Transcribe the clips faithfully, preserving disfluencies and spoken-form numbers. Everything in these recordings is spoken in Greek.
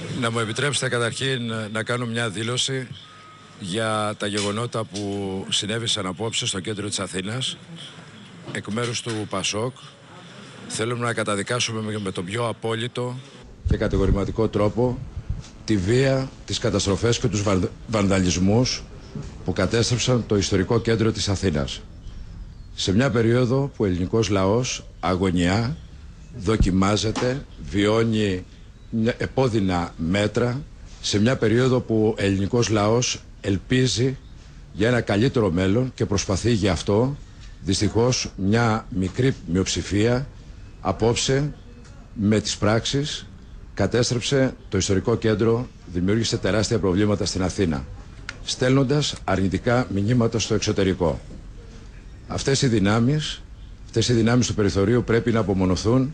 Να μου επιτρέψετε καταρχήν να κάνω μια δήλωση για τα γεγονότα που συνέβησαν απόψε στο κέντρο της Αθήνας εκ μέρους του Πασόκ. Θέλουμε να καταδικάσουμε με τον πιο απόλυτο και κατηγορηματικό τρόπο τη βία, τις καταστροφές και τους βανδαλισμούς που κατέστρεψαν το ιστορικό κέντρο της Αθήνας. Σε μια περίοδο που ο ελληνικός λαός αγωνιά, δοκιμάζεται, βιώνει επώδυνα μέτρα, σε μια περίοδο που ο ελληνικός λαός ελπίζει για ένα καλύτερο μέλλον και προσπαθεί γι' αυτό, δυστυχώς μια μικρή μειοψηφία απόψε με τις πράξεις κατέστρεψε το ιστορικό κέντρο, δημιούργησε τεράστια προβλήματα στην Αθήνα, στέλνοντας αρνητικά μηνύματα στο εξωτερικό. Αυτές οι δυνάμεις, αυτές οι δυνάμεις του περιθωρίου πρέπει να απομονωθούν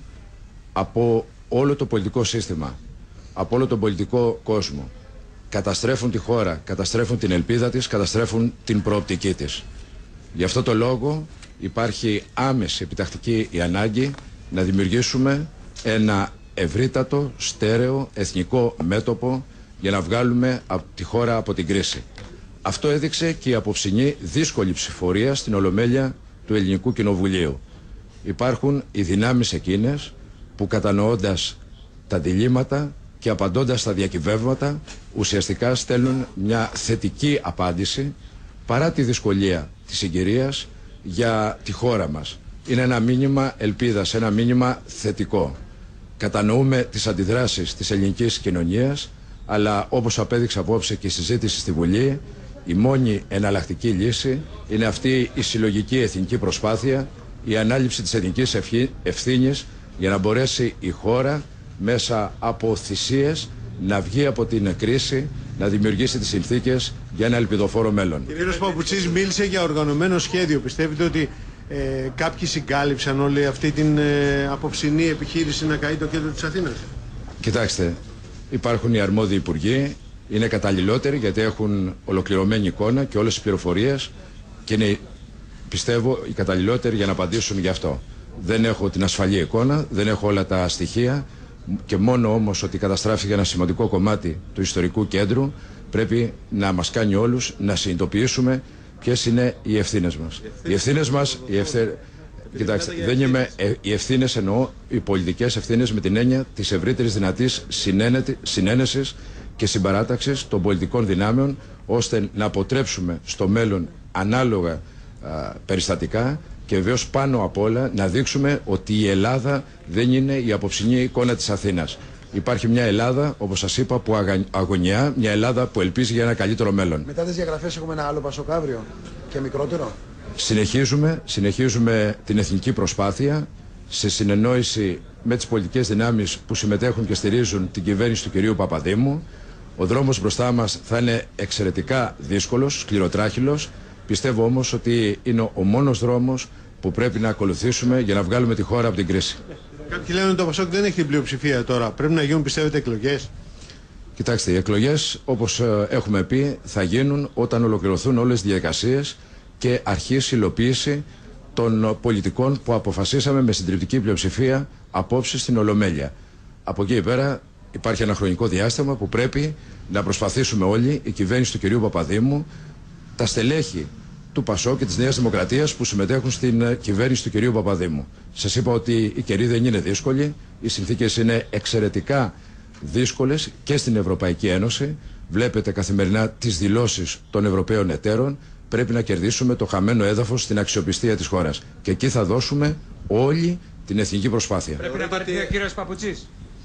από όλο το πολιτικό σύστημα, από όλο τον πολιτικό κόσμο. Καταστρέφουν τη χώρα, καταστρέφουν την ελπίδα της, καταστρέφουν την προοπτική της. Γι' αυτό το λόγο υπάρχει άμεση επιτακτική η ανάγκη να δημιουργήσουμε ένα ευρύτατο, στέρεο, εθνικό μέτωπο για να βγάλουμε τη χώρα από την κρίση. Αυτό έδειξε και η απόψινή δύσκολη ψηφορία στην Ολομέλεια του Ελληνικού Κοινοβουλίου. Υπάρχουν οι δυνάμεις εκείνες που, κατανοώντας τα διλήμματα και απαντώντας στα διακυβεύματα, ουσιαστικά στέλνουν μια θετική απάντηση παρά τη δυσκολία της συγκυρίας για τη χώρα μας. Είναι ένα μήνυμα ελπίδας, ένα μήνυμα θετικό. Κατανοούμε τις αντιδράσεις της ελληνικής κοινωνίας, αλλά όπως απέδειξε απόψε και η συζήτηση στη Βουλή, η μόνη εναλλακτική λύση είναι αυτή η συλλογική εθνική προσπάθεια, η ανάληψη της εθνικής ευθύνης για να μπορέσει η χώρα μέσα από θυσίες να βγει από την κρίση, να δημιουργήσει τις συνθήκες για ένα ελπιδοφόρο μέλλον. Κύριος Παπουτσής μίλησε για οργανωμένο σχέδιο. Πιστεύετε ότι ε, κάποιοι συγκάλυψαν όλη αυτή την ε, απόψινή επιχείρηση να καεί το κέντρο της Αθήνας? Κοιτάξτε, υπάρχουν οι αρμόδιοι υπουργοί, είναι καταλληλότεροι γιατί έχουν ολοκληρωμένη εικόνα και όλες τις πληροφορίες και είναι, πιστεύω, οι καταλληλότεροι για να απαντήσουν γι' αυτό. Δεν έχω την ασφαλή εικόνα, δεν έχω όλα τα στοιχεία και μόνο όμως ότι καταστράφηκε ένα σημαντικό κομμάτι του ιστορικού κέντρου πρέπει να μας κάνει όλους να συνειδητοποιήσουμε ποιες είναι οι ευθύνες μας. Οι ευθύνες μας, οι ευθύ... Κοιτάξτε, δεν είμαι, ε, οι ευθύνες εννοώ οι πολιτικές ευθύνες με την έννοια της ευρύτερης δυνατής συνένεσης και συμπαράταξης των πολιτικών δυνάμεων ώστε να αποτρέψουμε στο μέλλον ανάλογα α, περιστατικά και βεβαίως πάνω απ' όλα να δείξουμε ότι η Ελλάδα δεν είναι η απόψινή εικόνα της Αθήνας. Υπάρχει μια Ελλάδα, όπως σας είπα, που αγωνιά, μια Ελλάδα που ελπίζει για ένα καλύτερο μέλλον. Μετά τις διαγραφές έχουμε ένα άλλο Πασόκ αύριο και μικρότερο. Συνεχίζουμε, συνεχίζουμε την εθνική προσπάθεια σε συνεννόηση με τις πολιτικές δυνάμεις που συμμετέχουν και στηρίζουν την κυβέρνηση του κυρίου Παπαδήμου. Ο δρόμος μπροστά μας θα είναι εξαιρετικά δύσκολος, σκληροτράχυλος. Πιστεύω όμως ότι είναι ο μόνος δρόμος που πρέπει να ακολουθήσουμε για να βγάλουμε τη χώρα από την κρίση. Κάποιοι λένε ότι το Πασόκ δεν έχει την πλειοψηφία τώρα. Πρέπει να γίνουν, πιστεύετε, εκλογές? Κοιτάξτε, οι εκλογές, όπως έχουμε πει, θα γίνουν όταν ολοκληρωθούν όλες τις διαδικασίες και αρχίσει η υλοποίηση των πολιτικών που αποφασίσαμε με συντριπτική πλειοψηφία απόψε στην Ολομέλεια. Από εκεί πέρα υπάρχει ένα χρονικό διάστημα που πρέπει να προσπαθήσουμε όλοι, η κυβέρνηση του κυρίου Παπαδήμου, τα στελέχη του Πασόκ και της Νέας Δημοκρατίας που συμμετέχουν στην κυβέρνηση του κυρίου Παπαδήμου. Σας είπα ότι η καιρή δεν είναι δύσκολη, οι συνθήκες είναι εξαιρετικά δύσκολες και στην Ευρωπαϊκή Ένωση. Βλέπετε καθημερινά τις δηλώσεις των Ευρωπαίων εταίρων. Πρέπει να κερδίσουμε το χαμένο έδαφος στην αξιοπιστία της χώρας. Και εκεί θα δώσουμε όλη την εθνική προσπάθεια. Πρέπει να πάρει ο κύριος Παπουτσής.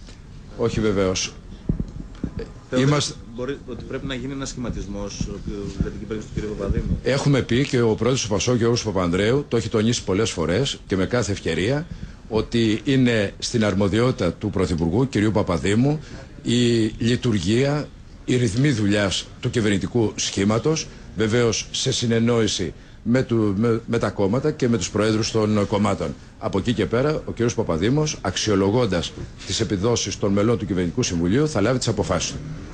Όχι βεβαίως. Είμαστε... Μπορεί, ότι πρέπει να γίνει ένα σχηματισμός για την κυβέρνηση του κ. Παπαδήμου. Έχουμε πει και ο πρόεδρος του Πασόκ, Γιώργος Παπανδρέου, το έχει τονίσει πολλές φορές και με κάθε ευκαιρία ότι είναι στην αρμοδιότητα του Πρωθυπουργού κ. Παπαδήμου η λειτουργία, η ρυθμή δουλειάς του κυβερνητικού σχήματος, βεβαίως σε συνεννόηση με, του, με, με τα κόμματα και με τους προέδρους των κομμάτων. Από εκεί και πέρα ο κ. Παπαδήμος, αξιολογώντας τις επιδόσεις των μελών του Κυβερνητικού Συμβουλίου, θα λάβει τις αποφάσεις του.